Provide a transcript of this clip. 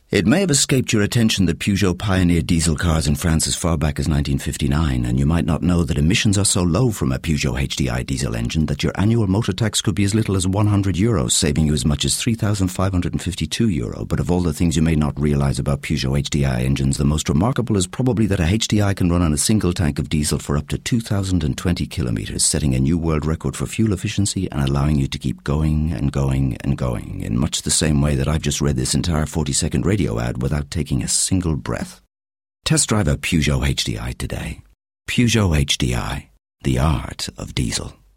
It may have escaped your attention that Peugeot pioneered diesel cars in France as far back as 1959, and you might not know that emissions are so low from a Peugeot HDI diesel engine that your annual motor tax could be as little as €100, saving you as much as €3,552. But of all the things you may not realise about Peugeot HDI engines, the most remarkable is probably that a HDI can run on a single tank of diesel for up to 2,020 kilometres, setting a new world record for fuel efficiency and allowing you to keep going and going and going, in much the same way that I've just read this entire 40-second radio ad without taking a single breath. Test drive a Peugeot HDI today. Peugeot HDI, the art of diesel.